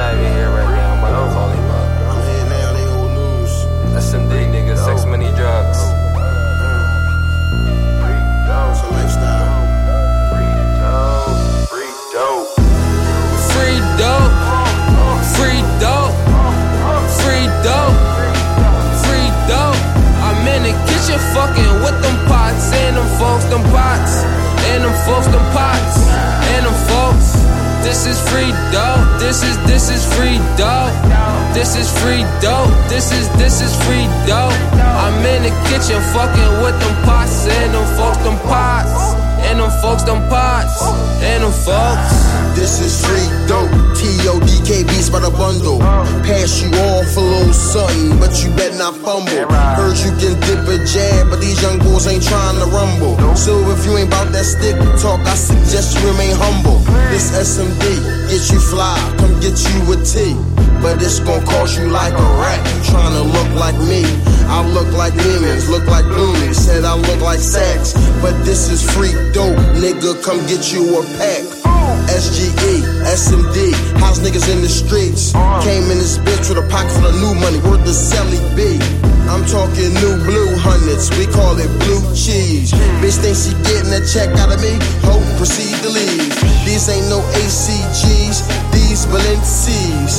not even here right now. I'm about to call him up. I'm here now, they old news. SMD, nigga. Sex, money, drugs. It's a lifestyle. Free dope. Free dope. Free dope. Free dope. Free dope. I'm in the kitchen fucking with them pots. And them folks, them pots. And them folks, them pots. And them folks. This is free dope. This is free dope. This is free dope. This is free dope. I'm in the kitchen fucking with them pots. And them folks, them pots. And them folks, them pots. And them folks. This is free dope. T.O.D.K. beats by the bundle. Pass you off a little something, but you better not fumble. Heard you can dip a jab, but these young boys ain't trying to rumble. So if you ain't about that stick talk, I suggest you remain humble. This SMD, get you fly, come get you a T. But it's gon' cost you like a rat. You tryna look like me, I look like lemons, look like bloomies. Said I look like Saks, but this is free dope. Nigga, come get you a pack. SGE, SMD, house niggas in the streets. Came in this bitch with a pocket full of new money, worth the Sally B. I'm talking new blue hundreds, we call it blue cheese. Bitch thinks she getting a check out of me, hope proceed to leave. These ain't no ACGs, these Balenci's.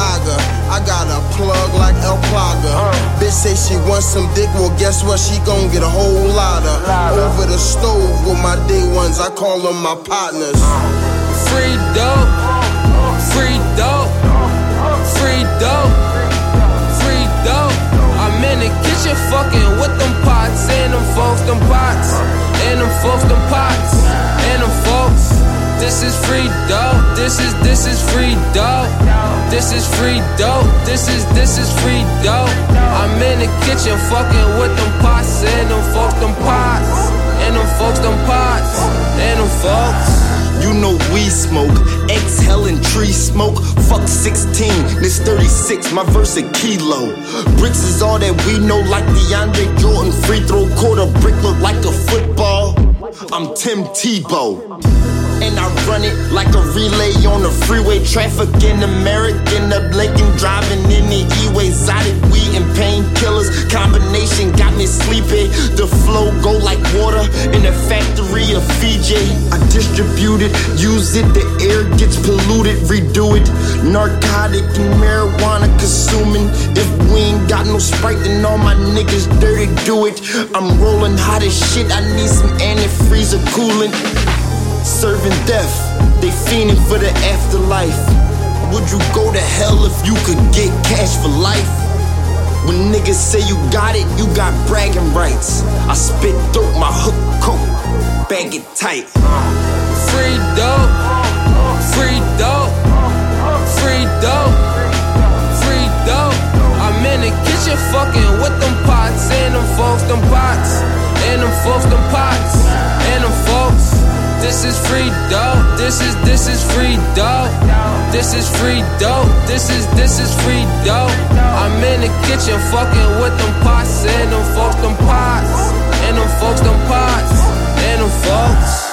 I got a plug like El Plaga. Bitch say she wants some dick, well guess what, she gon' get a whole lot of. Over the stove with my day ones, I call them my partners. Free dope, free dope, free dope, free dope. I'm in the kitchen fucking with them pots. And them folks, them pots. And them folks, them pots. And them folks. This is free dope. This is free dope. This is free dope. This is free dope. I'm in the kitchen fucking with them pots. And them folks, them pots. And them folks, them pots. And them folks. You know we smoke, exhaling tree smoke. Fuck 16, this 36, my verse a kilo. Bricks is all that we know, like DeAndre Jordan. Free throw quarter brick look like a football. I'm Tim Tebow, and I run it like a relay on the freeway. Traffic in American, the Lincoln driving in the E-way. Exotic weed and painkillers, combination got me sleepy. The flow go like water in the factory of Fiji. I distribute it, use it, the air gets polluted, redo it. Narcotic and marijuana consuming. If we ain't got no Sprite, then all my niggas dirty do it. I'm rolling hot as shit, I need some antifreeze or coolant. Serving death, they fiending for the afterlife. Would you go to hell if you could get cash for life? When niggas say you got it, you got bragging rights. I spit dope, my hook coat, bag it tight. Free dope, free dope, free dope, free dope. I'm in the kitchen fucking with them pots. And them folks, them pots. And them folks, them pots. And them folks. This is free dope. This is free dope. This is free dope. This is free dope. I'm in the kitchen fucking with them pots. And them folks, them pots. And them folks, them pots. And them folks.